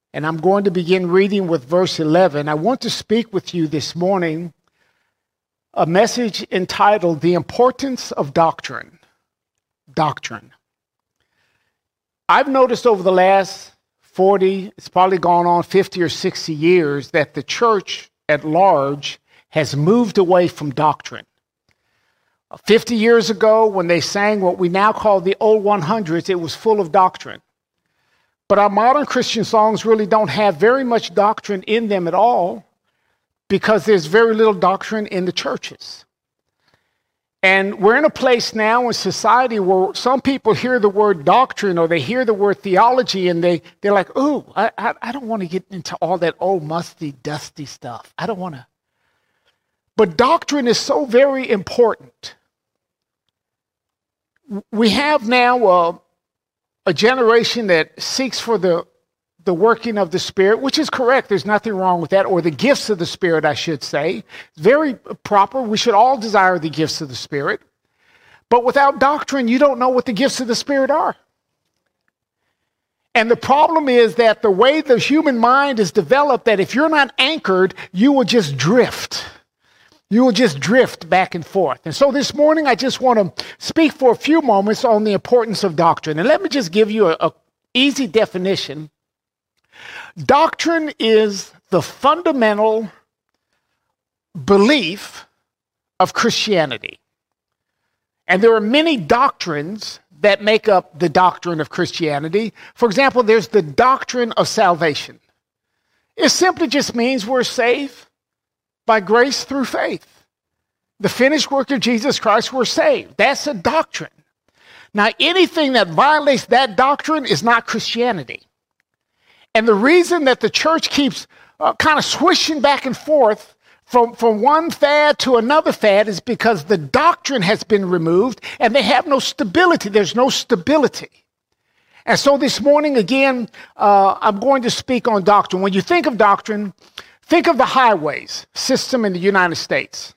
And I'm going to begin reading with verse 11. I want to speak with you this morning a message entitled The Importance of Doctrine. Doctrine. I've noticed over the last 40, it's probably gone on 50 or 60 years, that the church at large has moved away from doctrine. 50 years ago, when they sang what we now call the old 100s, it was full of doctrine. But our modern Christian songs really don't have very much doctrine in them at all, because there's very little doctrine in the churches. And we're in a place now in society where some people hear the word doctrine or they hear the word theology and they're like, ooh, I don't want to get into all that old musty, dusty stuff. I don't want to. But doctrine is so very important. We have now a generation that seeks for the working of the Spirit, which is correct. There's nothing wrong with that, or the gifts of the Spirit, I should say. It's very proper. We should all desire the gifts of the Spirit. But without doctrine, you don't know what the gifts of the Spirit are. And the problem is that the way the human mind is developed, that if you're not anchored, you will just drift. You will just drift back and forth. And so this morning, I just want to speak for a few moments on the importance of doctrine. And let me just give you an easy definition. Doctrine is the fundamental belief of Christianity. And there are many doctrines that make up the doctrine of Christianity. For example, there's the doctrine of salvation. It simply just means we're saved by grace through faith. The finished work of Jesus Christ, we're saved. That's a doctrine. Now, anything that violates that doctrine is not Christianity. And the reason that the church keeps kind of swishing back and forth from one fad to another fad is because the doctrine has been removed and they have no stability. There's no stability. And so this morning, again, I'm going to speak on doctrine. When you think of doctrine, think of the highways system in the United States.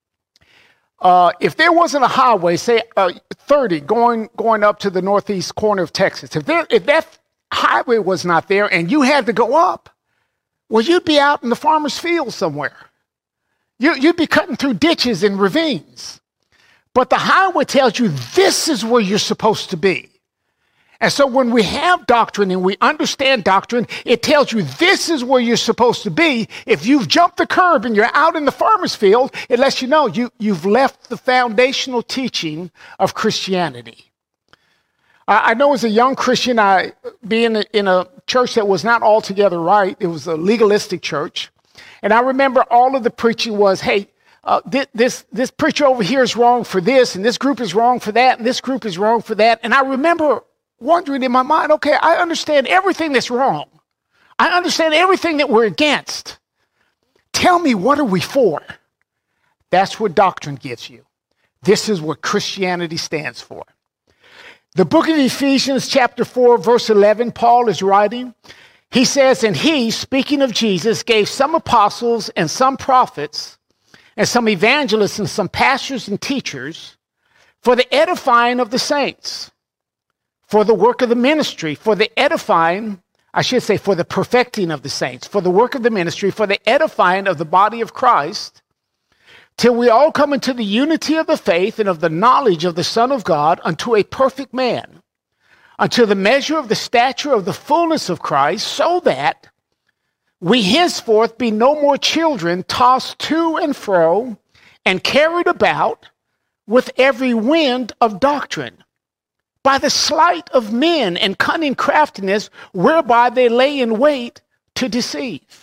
If there wasn't a highway, say 30 going up to the northeast corner of Texas, if that highway was not there and you had to go up, well, you'd be out in the farmer's field somewhere. You'd be cutting through ditches and ravines. But the highway tells you this is where you're supposed to be. And so when we have doctrine and we understand doctrine, it tells you this is where you're supposed to be. If you've jumped the curb and you're out in the farmer's field, it lets you know you've left the foundational teaching of Christianity. I know as a young Christian, being in a church that was not altogether right, it was a legalistic church. And I remember all of the preaching was, hey, this preacher over here is wrong for this, and this group is wrong for that, and this group is wrong for that. And I remember wondering in my mind, okay, I understand everything that's wrong. I understand everything that we're against. Tell me, what are we for? That's what doctrine gives you. This is what Christianity stands for. The book of Ephesians, chapter 4, verse 11, Paul is writing. He says, and he, speaking of Jesus, gave some apostles and some prophets and some evangelists and some pastors and teachers for the edifying of the saints, for the work of the ministry, for the edifying, I should say, for the perfecting of the saints, for the work of the ministry, for the edifying of the body of Christ, till we all come into the unity of the faith and of the knowledge of the Son of God, unto a perfect man, unto the measure of the stature of the fullness of Christ, so that we henceforth be no more children, tossed to and fro, and carried about with every wind of doctrine, by the sleight of men and cunning craftiness, whereby they lay in wait to deceive.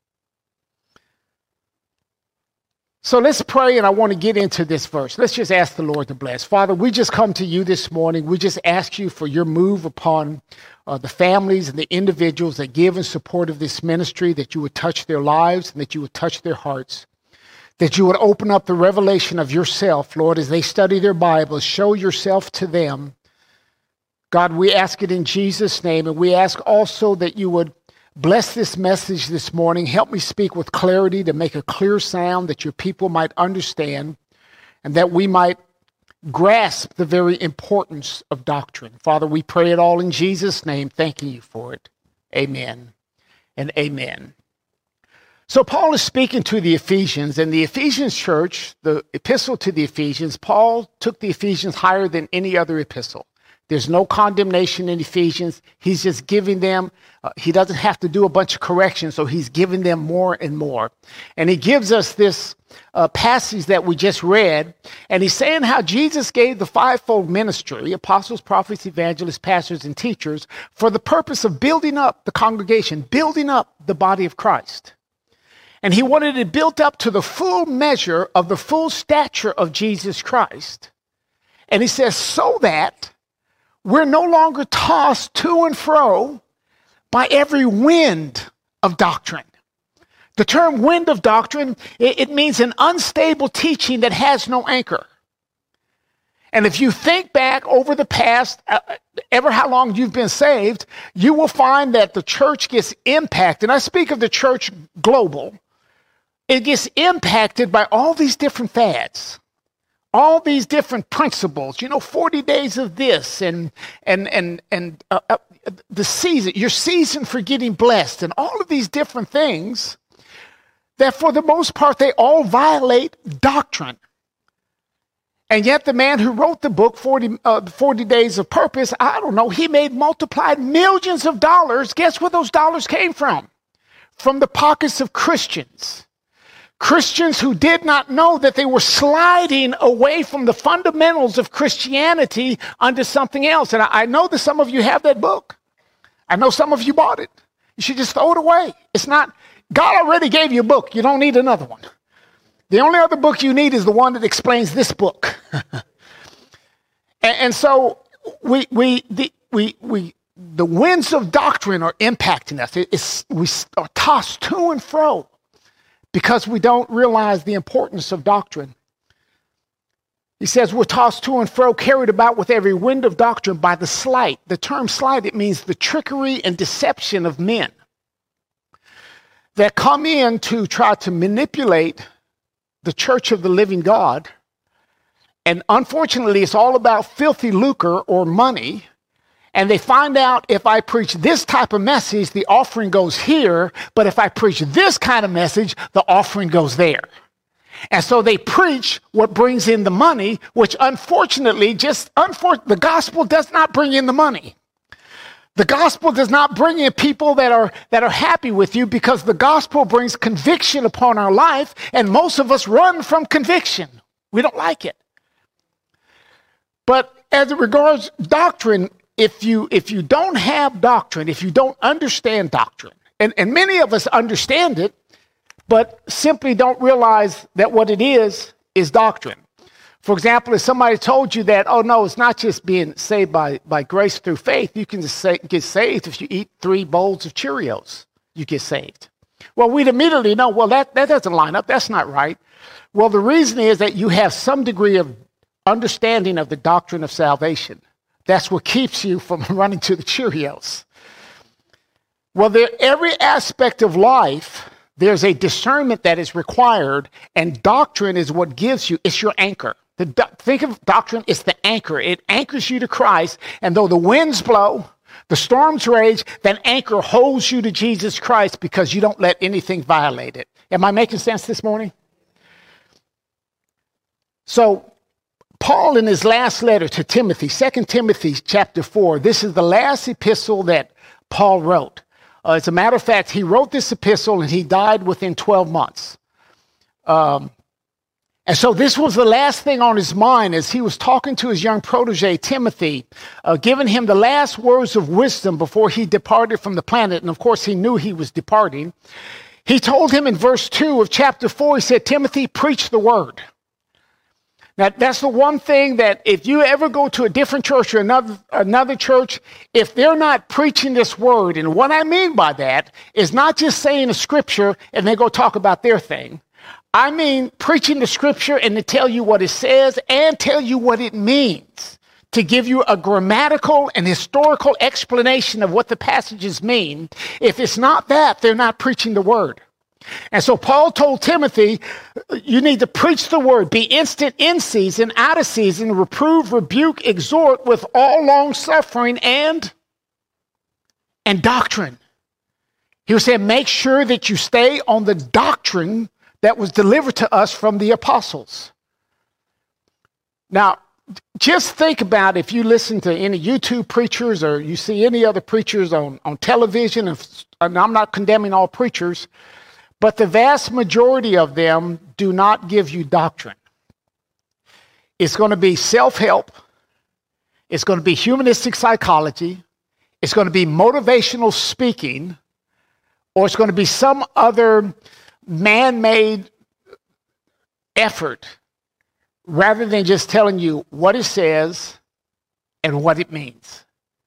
So let's pray, and I want to get into this verse. Let's just ask the Lord to bless. Father, we just come to you this morning. We just ask you for your move upon the families and the individuals that give in support of this ministry, that you would touch their lives and that you would touch their hearts, that you would open up the revelation of yourself, Lord, as they study their Bibles. Show yourself to them. God, we ask it in Jesus' name, and we ask also that you would bless this message this morning. Help me speak with clarity to make a clear sound that your people might understand and that we might grasp the very importance of doctrine. Father, we pray it all in Jesus' name, thanking you for it. Amen and amen. So Paul is speaking to the Ephesians, and the Ephesians church, the epistle to the Ephesians, Paul took the Ephesians higher than any other epistle. There's no condemnation in Ephesians. He's just giving them, he doesn't have to do a bunch of corrections, so he's giving them more and more. And he gives us this passage that we just read, and he's saying how Jesus gave the fivefold ministry, apostles, prophets, evangelists, pastors, and teachers, for the purpose of building up the congregation, building up the body of Christ. And he wanted it built up to the full measure of the full stature of Jesus Christ. And he says, so that we're no longer tossed to and fro by every wind of doctrine. The term wind of doctrine, it means an unstable teaching that has no anchor. And if you think back over the past, ever how long you've been saved, you will find that the church gets impacted. And I speak of the church global. It gets impacted by all these different fads, all these different principles, 40 days of this and the season, your season for getting blessed, and all of these different things that for the most part, they all violate doctrine. And yet the man who wrote the book, 40 Days of Purpose, he made multiplied millions of dollars. Guess where those dollars came from? From the pockets of Christians. Christians who did not know that they were sliding away from the fundamentals of Christianity onto something else. And I know that some of you have that book. I know some of you bought it. You should just throw it away. It's not, God already gave you a book. You don't need another one. The only other book you need is the one that explains this book. and so the winds of doctrine are impacting us. We are tossed to and fro, because we don't realize the importance of doctrine. He says we're tossed to and fro, carried about with every wind of doctrine by the sleight. The term sleight, it means the trickery and deception of men that come in to try to manipulate the church of the living God. And unfortunately, it's all about filthy lucre or money. And they find out, if I preach this type of message, the offering goes here. But if I preach this kind of message, the offering goes there. And so they preach what brings in the money, which unfortunately, the gospel does not bring in the money. The gospel does not bring in people that are happy with you, because the gospel brings conviction upon our life. And most of us run from conviction. We don't like it. But as it regards doctrine, if you don't have doctrine, if you don't understand doctrine, and many of us understand it, but simply don't realize that what it is doctrine. For example, if somebody told you that, oh no, it's not just being saved by grace through faith, you can just get saved if you eat 3 bowls of Cheerios, you get saved. Well, we'd immediately know, well, that doesn't line up, that's not right. Well, the reason is that you have some degree of understanding of the doctrine of salvation. That's what keeps you from running to the Cheerios. Well, every aspect of life, there's a discernment that is required, and doctrine is what gives you, it's your anchor. Think of doctrine as the anchor. It anchors you to Christ, and though the winds blow, the storms rage, that anchor holds you to Jesus Christ, because you don't let anything violate it. Am I making sense this morning? So, Paul, in his last letter to Timothy, 2 Timothy chapter 4, this is the last epistle that Paul wrote. As a matter of fact, he wrote this epistle and he died within 12 months. And so this was the last thing on his mind as he was talking to his young protege, Timothy, giving him the last words of wisdom before he departed from the planet. And of course, he knew he was departing. He told him in verse 2 of chapter 4, he said, Timothy, preach the word. Now, that's the one thing that if you ever go to a different church or another church, if they're not preaching this word, and what I mean by that is not just saying a scripture and they go talk about their thing. I mean preaching the scripture and to tell you what it says and tell you what it means, to give you a grammatical and historical explanation of what the passages mean. If it's not that, they're not preaching the word. And so Paul told Timothy, you need to preach the word, be instant in season, out of season, reprove, rebuke, exhort with all long suffering and doctrine. He was saying, make sure that you stay on the doctrine that was delivered to us from the apostles. Now, just think about if you listen to any YouTube preachers or you see any other preachers on television, and I'm not condemning all preachers, but the vast majority of them do not give you doctrine. It's going to be self-help. It's going to be humanistic psychology. It's going to be motivational speaking, or it's going to be some other man-made effort rather than just telling you what it says and what it means.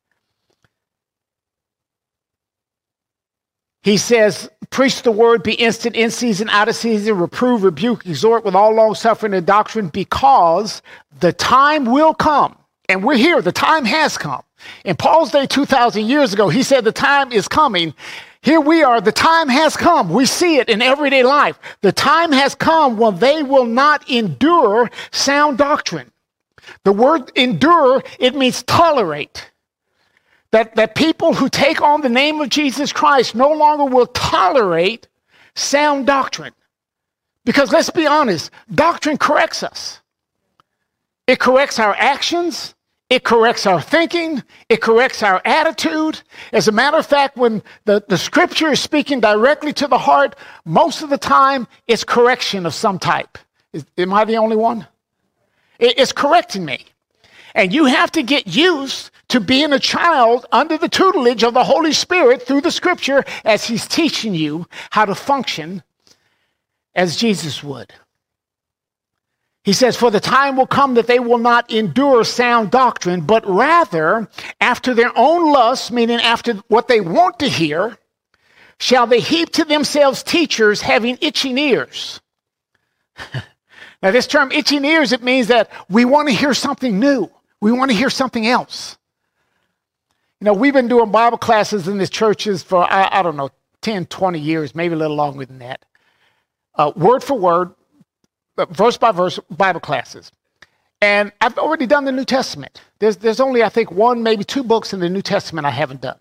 He says, preach the word, be instant, in season, out of season, reprove, rebuke, exhort with all long suffering and doctrine, because the time will come. And we're here. The time has come. In Paul's day 2,000 years ago, he said the time is coming. Here we are. The time has come. We see it in everyday life. The time has come when they will not endure sound doctrine. The word endure, it means tolerate. That people who take on the name of Jesus Christ no longer will tolerate sound doctrine. Because let's be honest, doctrine corrects us. It corrects our actions. It corrects our thinking. It corrects our attitude. As a matter of fact, when the scripture is speaking directly to the heart, most of the time it's correction of some type. Am I the only one? It's correcting me. And you have to get used to being a child under the tutelage of the Holy Spirit through the scripture as he's teaching you how to function as Jesus would. He says, for the time will come that they will not endure sound doctrine, but rather, after their own lusts, meaning after what they want to hear, shall they heap to themselves teachers having itching ears. Now, this term itching ears, it means that we want to hear something new. We want to hear something else. You know, we've been doing Bible classes in these churches for, I don't know, 10, 20 years, maybe a little longer than that. Word for word, verse by verse Bible classes. And I've already done the New Testament. There's only, I think, one, maybe two books in the New Testament I haven't done.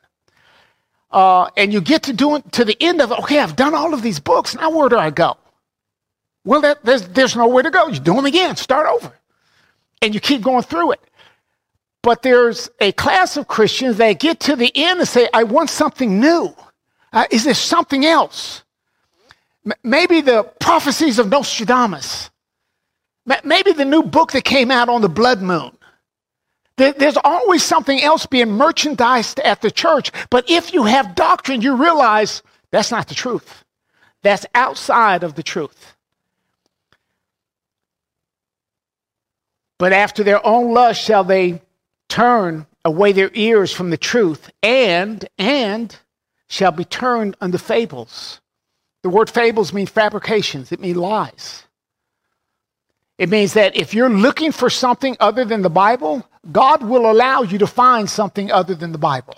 And you get to the end of it. Okay, I've done all of these books. Now where do I go? Well, there's nowhere to go. You do them again. Start over. And you keep going through it. But there's a class of Christians that get to the end and say, I want something new. Is there something else? Maybe the prophecies of Nostradamus. Maybe the new book that came out on the blood moon. There's always something else being merchandised at the church. But if you have doctrine, you realize that's not the truth. That's outside of the truth. But after their own lust shall they turn away their ears from the truth, and shall be turned unto fables. The word fables means fabrications. It means lies. It means that if you're looking for something other than the Bible, God will allow you to find something other than the Bible.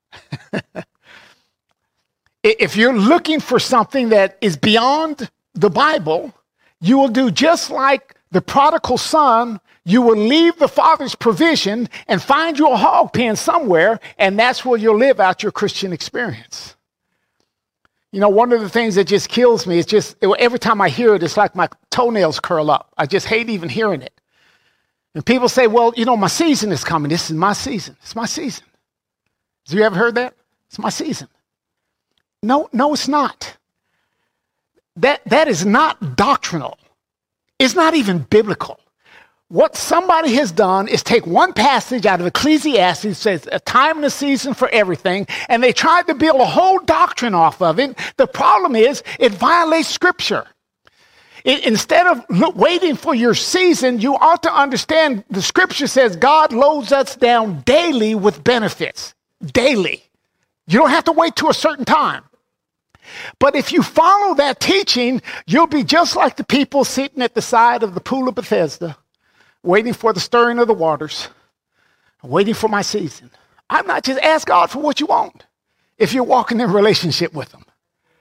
If you're looking for something that is beyond the Bible, you will do just like the prodigal son. You will leave the father's provision and find you a hog pen somewhere, and that's where you'll live out your Christian experience. You know, one of the things that just kills me is just every time I hear it, it's like my toenails curl up. I just hate even hearing it. And people say, well, you know, my season is coming. This is my season. It's my season. Have you ever heard that? It's my season. No, it's not. That is not doctrinal. It's not even biblical. What somebody has done is take one passage out of Ecclesiastes that says a time and a season for everything, and they tried to build a whole doctrine off of it. The problem is it violates Scripture. Instead of waiting for your season, you ought to understand the Scripture says God loads us down daily with benefits. Daily. You don't have to wait to a certain time. But if you follow that teaching, you'll be just like the people sitting at the side of the pool of Bethesda, waiting for the stirring of the waters, waiting for my season. I'm not just ask God for what you want if you're walking in relationship with him.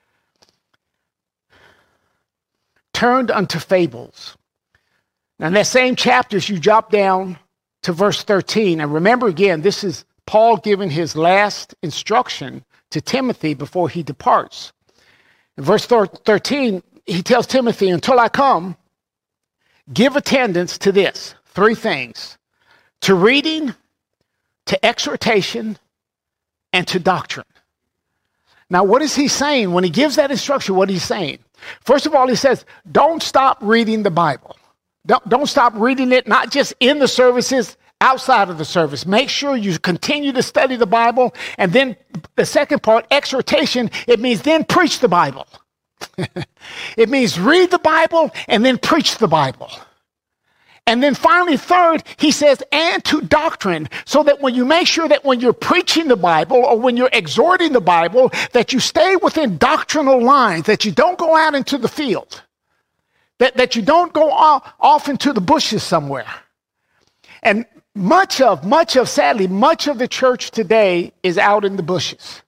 Turned unto fables. Now in that same chapters, you drop down to verse 13. And remember again, this is Paul giving his last instruction to Timothy before he departs. In verse 13, he tells Timothy, until I come, give attendance to this, 3 things: to reading, to exhortation, and to doctrine. Now, what is he saying? When he gives that instruction, what is he saying? First of all, he says, don't stop reading the Bible. Don't stop reading it, not just in the services, outside of the service. Make sure you continue to study the Bible. And then the second part, exhortation, it means then preach the Bible. It means read the Bible and then preach the Bible. And then finally, third, he says, and to doctrine, so that when you make sure that when you're preaching the Bible or when you're exhorting the Bible, that you stay within doctrinal lines, that you don't go out into the field, that you don't go off into the bushes somewhere. And much of the church today is out in the bushes.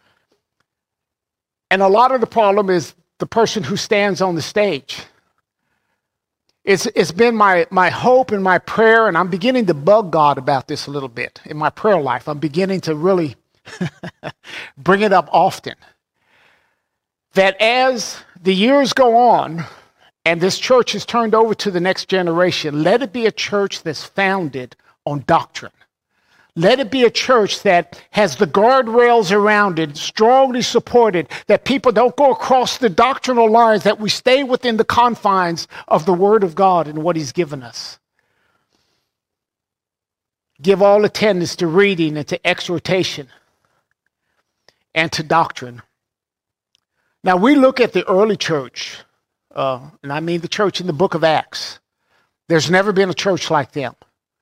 And a lot of the problem is the person who stands on the stage. It's been my hope and my prayer, and I'm beginning to bug God about this a little bit in my prayer life. I'm beginning to really bring it up often. That as the years go on and this church is turned over to the next generation, let it be a church that's founded on doctrine. Let it be a church that has the guardrails around it, strongly supported, that people don't go across the doctrinal lines, that we stay within the confines of the Word of God and what He's given us. Give all attendance to reading and to exhortation and to doctrine. Now, we look at the early church, and I mean the church in the book of Acts. There's never been a church like them.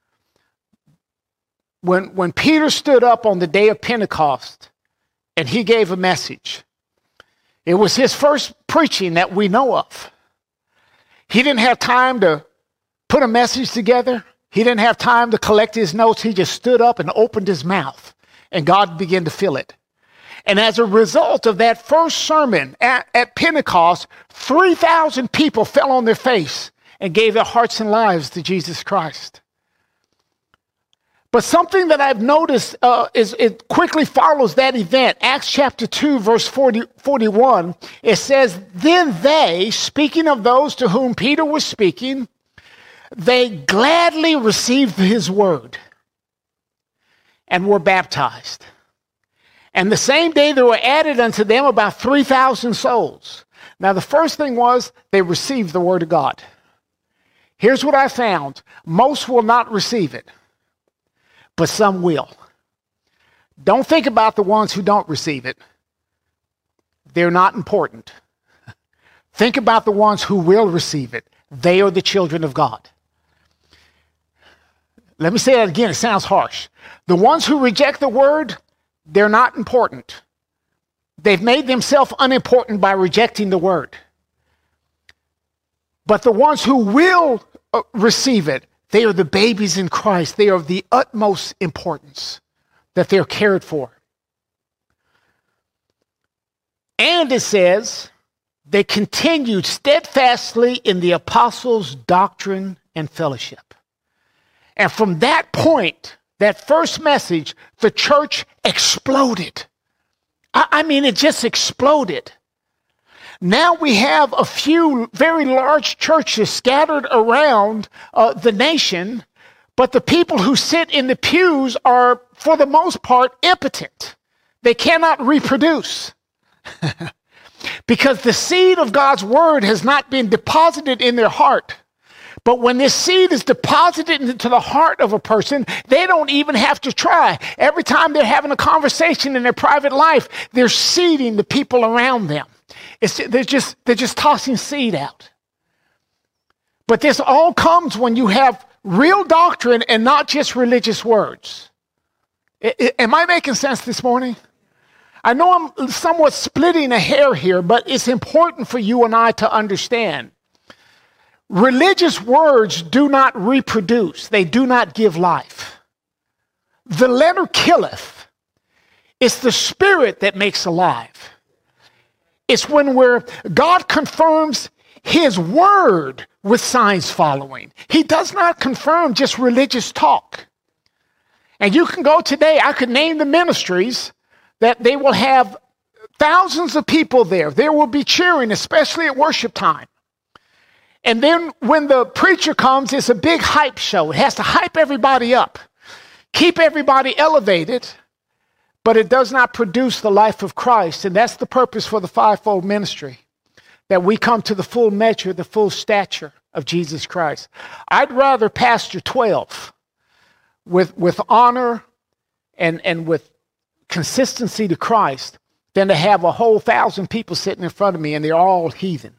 When Peter stood up on the day of Pentecost and he gave a message, it was his first preaching that we know of. He didn't have time to put a message together. He didn't have time to collect his notes. He just stood up and opened his mouth, and God began to fill it. And as a result of that first sermon at Pentecost, 3,000 people fell on their face and gave their hearts and lives to Jesus Christ. But something that I've noticed is it quickly follows that event. Acts chapter 2, verse 41, it says, then they, speaking of those to whom Peter was speaking, they gladly received his word and were baptized. And the same day there were added unto them about 3,000 souls. Now the first thing was they received the word of God. Here's what I found. Most will not receive it, but some will. Don't think about the ones who don't receive it. They're not important. Think about the ones who will receive it. They are the children of God. Let me say that again. It sounds harsh. The ones who reject the word, they're not important. They've made themselves unimportant by rejecting the word. But the ones who will receive it, they are the babies in Christ. They are of the utmost importance, that they're cared for. And it says, they continued steadfastly in the apostles' doctrine and fellowship. And from that point, that first message, the church exploded. I mean, it just exploded. Now we have a few very large churches scattered around the nation, but the people who sit in the pews are, for the most part, impotent. They cannot reproduce because the seed of God's word has not been deposited in their heart. But when this seed is deposited into the heart of a person, they don't even have to try. Every time they're having a conversation in their private life, they're seeding the people around them. They're just tossing seed out. But this all comes when you have real doctrine and not just religious words. Am I making sense this morning? I know I'm somewhat splitting a hair here, but it's important for you and I to understand. Religious words do not reproduce. They do not give life. The letter killeth. It's the spirit that makes alive. It's where God confirms his word with signs following. He does not confirm just religious talk. And you can go today, I could name the ministries that they will have Thousands of people there. There will be cheering, especially at worship time. And then when the preacher comes, it's a big hype show. It has to hype everybody up, keep everybody elevated, but it does not produce the life of Christ. And that's the purpose for the fivefold ministry, that we come to the full measure, the full stature of Jesus Christ. I'd rather pastor 12 with honor and with consistency to Christ than to have a whole 1,000 people sitting in front of me and they're all heathen.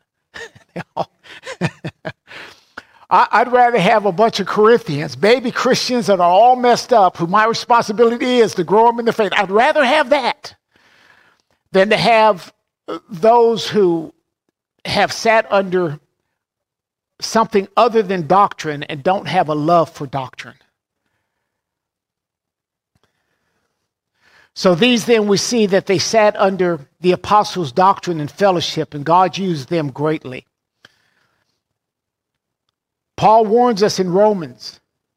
I'd rather have a bunch of Corinthians, baby Christians that are all messed up, who my responsibility is to grow them in the faith. I'd rather have that than to have those who have sat under something other than doctrine and don't have a love for doctrine. So these then we see that they sat under the apostles' doctrine and fellowship, and God used them greatly. Paul warns us in Romans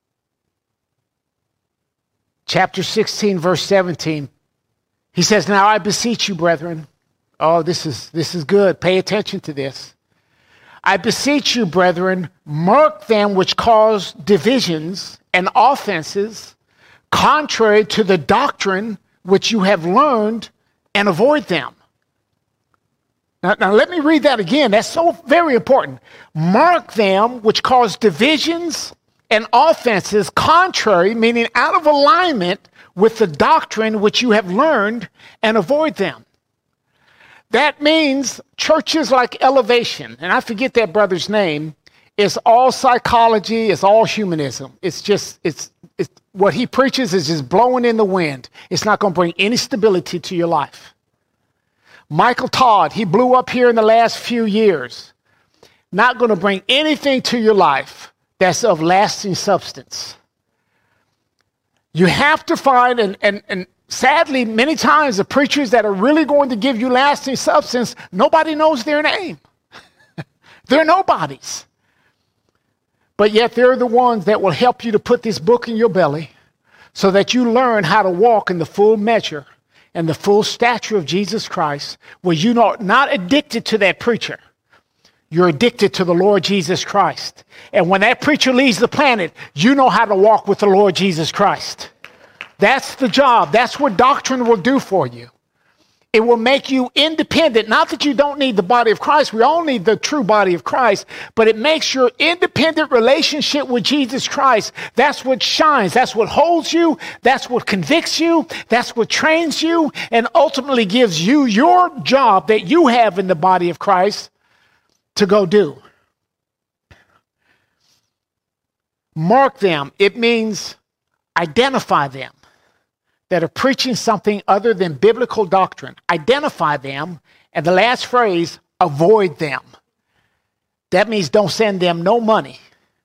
chapter 16, verse 17. He says, "Now I beseech you, brethren." Oh, this is good. Pay attention to this. "I beseech you, brethren, mark them which cause divisions and offenses, contrary to the doctrine which you have learned, and avoid them." Now let me read that again. That's so very important. "Mark them which cause divisions and offenses, contrary," meaning out of alignment with the doctrine which you have learned, "and avoid them." That means churches like Elevation, and I forget that brother's name, it's all psychology, it's all humanism. It's what he preaches is just blowing in the wind. It's not going to bring any stability to your life. Michael Todd, he blew up here in the last few years. Not going to bring anything to your life that's of lasting substance. You have to find, and sadly, many times the preachers that are really going to give you lasting substance, nobody knows their name. They're nobodies. But yet they're the ones that will help you to put this book in your belly so that you learn how to walk in the full measure and the full stature of Jesus Christ, where you're not addicted to that preacher. You're addicted to the Lord Jesus Christ. And when that preacher leaves the planet, you know how to walk with the Lord Jesus Christ. That's the job. That's what doctrine will do for you. It will make you independent. Not that you don't need the body of Christ. We all need the true body of Christ. But it makes your independent relationship with Jesus Christ. That's what shines. That's what holds you. That's what convicts you. That's what trains you. And ultimately gives you your job that you have in the body of Christ to go do. Mark them. It means identify them that are preaching something other than biblical doctrine. Identify them. And the last phrase, avoid them. That means don't send them no money.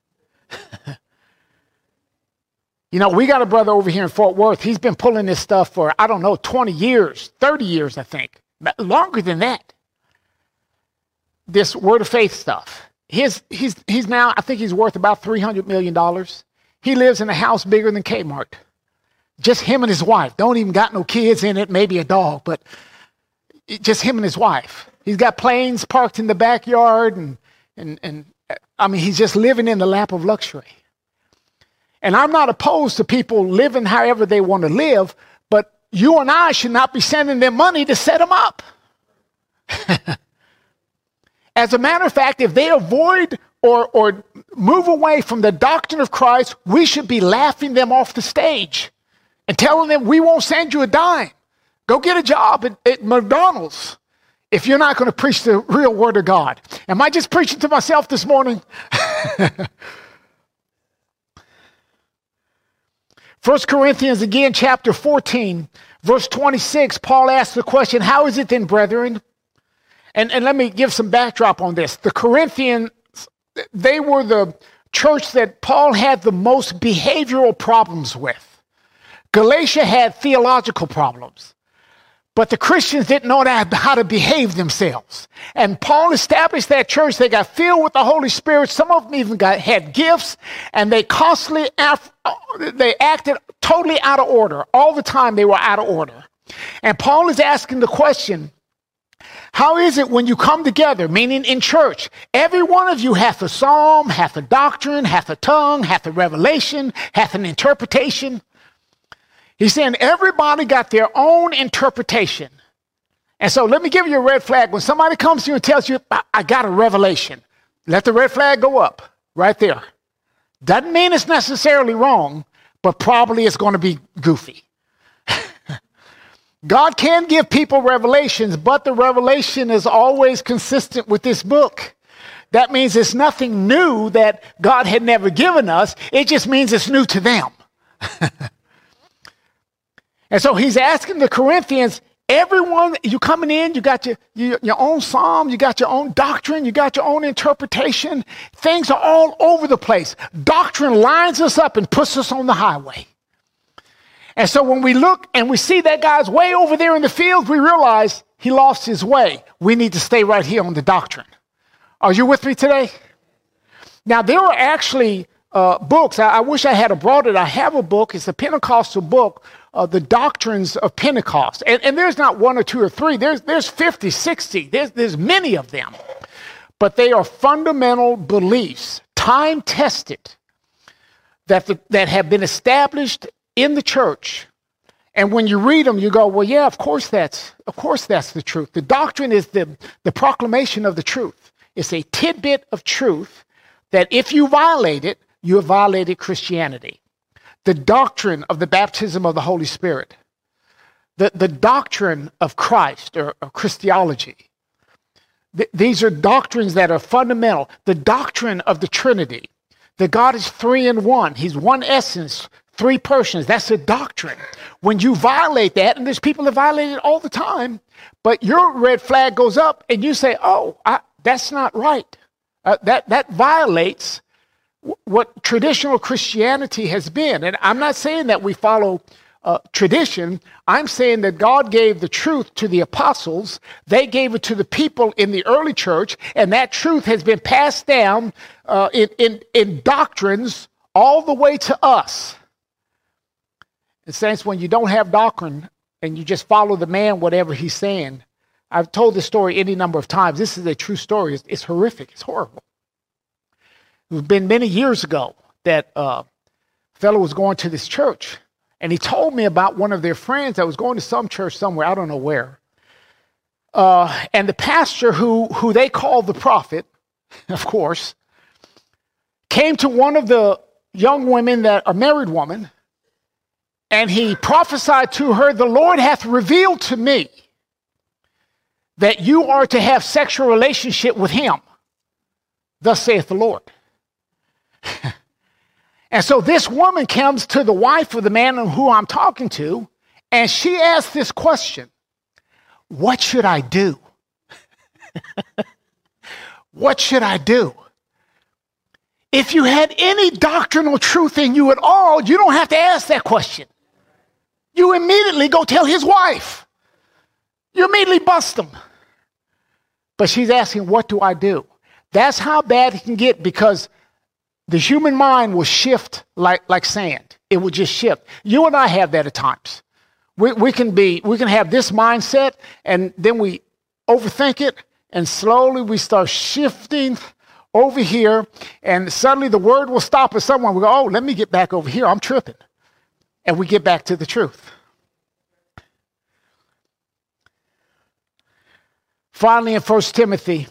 You know, we got a brother over here in Fort Worth. He's been pulling this stuff for, 20 years, 30 years, I think. Longer than that. This Word of Faith stuff. He's now, I think he's worth about $300 million. He lives in a house bigger than Kmart. Just him and his wife. Don't even got no kids in it, maybe a dog, but just him and his wife. He's got planes parked in the backyard, and he's just living in the lap of luxury. And I'm not opposed to people living however they want to live, but you and I should not be sending them money to set them up. As a matter of fact, if they avoid or move away from the doctrine of Christ, we should be laughing them off the stage and telling them, we won't send you a dime. Go get a job at McDonald's if you're not going to preach the real word of God. Am I just preaching to myself this morning? 1 Corinthians again, chapter 14, verse 26, Paul asks the question, how is it then, brethren? And let me give some backdrop on this. The Corinthians, they were the church that Paul had the most behavioral problems with. Galatia had theological problems. But the Christians didn't know how to behave themselves. And Paul established that church. They got filled with the Holy Spirit. Some of them even had gifts. And they constantly, they acted totally out of order. All the time they were out of order. And Paul is asking the question, How is it when you come together, meaning in church, every one of you hath a psalm, hath a doctrine, hath a tongue, hath a revelation, hath an interpretation? He's saying everybody got their own interpretation. And so let me give you a red flag. When somebody comes to you and tells you, I got a revelation, let the red flag go up right there. Doesn't mean it's necessarily wrong, but probably it's going to be goofy. God can give people revelations, but the revelation is always consistent with this book. That means it's nothing new that God had never given us. It just means it's new to them. And so he's asking the Corinthians, everyone, you coming in, you got your own psalm, you got your own doctrine, you got your own interpretation. Things are all over the place. Doctrine lines us up and puts us on the highway. And so when we look and we see that guy's way over there in the field, we realize he lost his way. We need to stay right here on the doctrine. Are you with me today? Now, there are actually books. I wish I had brought it. I have a book. It's a Pentecostal book, The Doctrines of Pentecost. And there's not one or two or three. There's 50, 60. There's many of them. But they are fundamental beliefs, time-tested, that have been established in the church. And when you read them, you go, well, yeah, of course that's the truth. The doctrine is the proclamation of the truth. It's a tidbit of truth that if you violate it, you have violated Christianity. The doctrine of the baptism of the Holy Spirit. The doctrine of Christ or Christology. These are doctrines that are fundamental. The doctrine of the Trinity. That God is three in one. He's one essence, three persons. That's a doctrine. When you violate that, and there's people that violate it all the time, but your red flag goes up and you say, that's not right. That violates what traditional Christianity has been. And I'm not saying that we follow tradition. I'm saying that God gave the truth to the apostles. They gave it to the people in the early church, and that truth has been passed down in doctrines all the way to us. In sense, when you don't have doctrine and you just follow the man, whatever he's saying. I've told this story any number of times. This is a true story. It's horrific. It's horrible. It was been many years ago that a fellow was going to this church, and he told me about one of their friends that was going to some church somewhere, I don't know where. And the pastor who they called the prophet, of course, came to one of the young women that are married woman, and he prophesied to her, the Lord hath revealed to me that you are to have sexual relationship with him. Thus saith the Lord. And so this woman comes to the wife of the man who I'm talking to, and she asks this question: what should I do? What should I do? If you had any doctrinal truth in you at all, you don't have to ask that question. You immediately go tell his wife. You immediately bust them. But she's asking, what do I do? That's how bad it can get, because the human mind will shift like sand. It will just shift. You and I have that at times. We can have this mindset, and then we overthink it, and slowly we start shifting over here, and suddenly the word will stop at someone. We go, let me get back over here. I'm tripping. And we get back to the truth. Finally, in 1 Timothy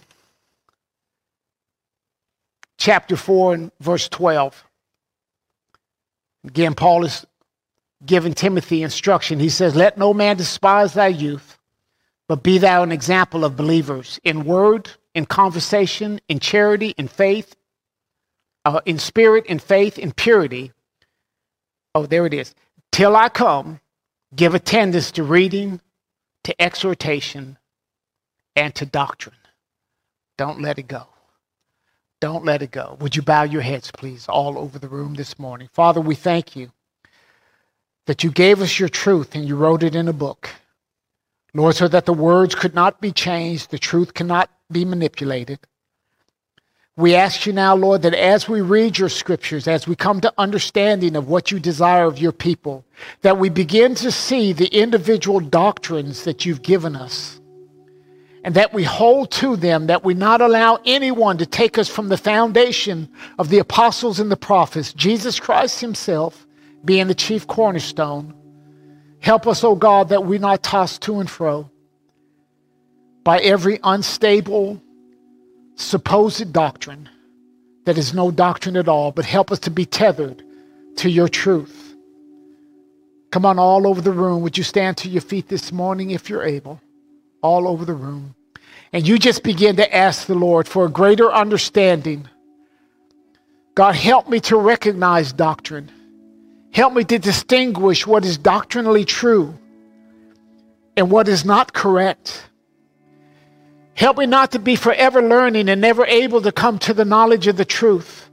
chapter 4 and verse 12. Again, Paul is giving Timothy instruction. He says, let no man despise thy youth, but be thou an example of believers in word, in conversation, in charity, in faith, in spirit, in faith, in purity. Oh, there it is. Till I come, give attendance to reading, to exhortation, and to doctrine. Don't let it go. Don't let it go. Would you bow your heads, please, all over the room this morning? Father, we thank you that you gave us your truth and you wrote it in a book. Lord, so that the words could not be changed, the truth cannot be manipulated. We ask you now, Lord, that as we read your scriptures, as we come to understanding of what you desire of your people, that we begin to see the individual doctrines that you've given us. and that we hold to them, that we not allow anyone to take us from the foundation of the apostles and the prophets, Jesus Christ himself being the chief cornerstone. Help us, O God, that we not tossed to and fro by every unstable, supposed doctrine that is no doctrine at all, but help us to be tethered to your truth. Come on, all over the room. Would you stand to your feet this morning if you're able? All over the room. And you just begin to ask the Lord for a greater understanding. God, help me to recognize doctrine. Help me to distinguish what is doctrinally true and what is not correct. Help me not to be forever learning and never able to come to the knowledge of the truth.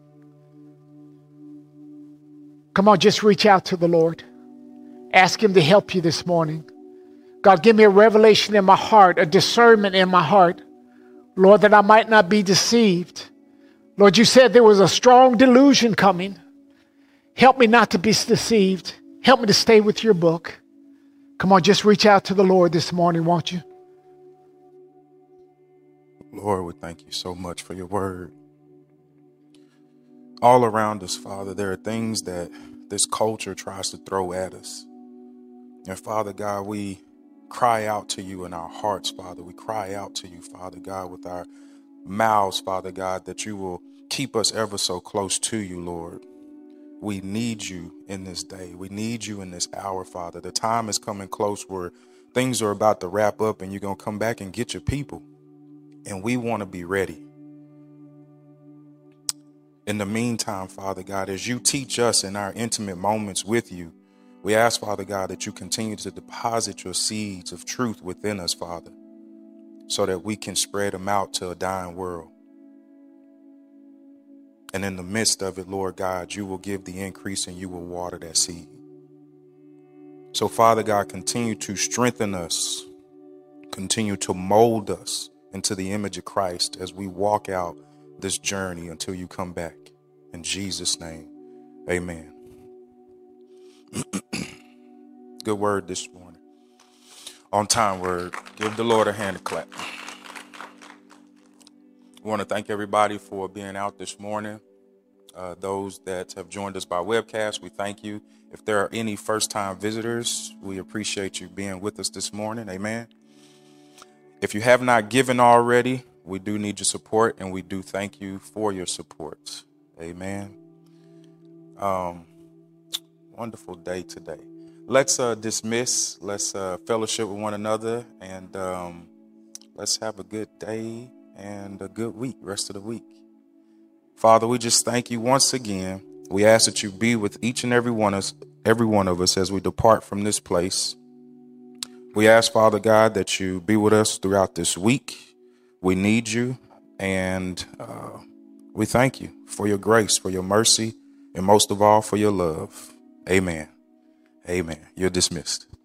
Come on, just reach out to the Lord. Ask him to help you this morning. God, give me a revelation in my heart, a discernment in my heart, Lord, that I might not be deceived. Lord, you said there was a strong delusion coming. Help me not to be deceived. Help me to stay with your book. Come on, just reach out to the Lord this morning, won't you? Lord, we thank you so much for your word. All around us, Father, there are things that this culture tries to throw at us. And Father God, we cry out to you in our hearts, Father. We cry out to you, Father God, with our mouths, Father God, that you will keep us ever so close to you, Lord. We need you in this day. We need you in this hour, Father. The time is coming close where things are about to wrap up and you're going to come back and get your people. And we want to be ready. In the meantime, Father God, as you teach us in our intimate moments with you, we ask, Father God, that you continue to deposit your seeds of truth within us, Father, so that we can spread them out to a dying world. And in the midst of it, Lord God, you will give the increase and you will water that seed. So, Father God, continue to strengthen us, continue to mold us into the image of Christ as we walk out this journey until you come back. In Jesus' name, amen. Good word this morning. On time word. Give the Lord a hand clap. I want to thank everybody for being out this morning. Those that have joined us by webcast, we thank you. If there are any first-time visitors, we appreciate you being with us this morning. Amen. If you have not given already, we do need your support, and we do thank you for your support. Amen. Wonderful day today. Let's dismiss. Let's fellowship with one another, and let's have a good day and a good week, rest of the week. Father, we just thank you once again. We ask that you be with each and every one of us as we depart from this place. We ask, Father God, that you be with us throughout this week. We need you, and we thank you for your grace, for your mercy, and most of all, for your love. Amen. Amen. You're dismissed.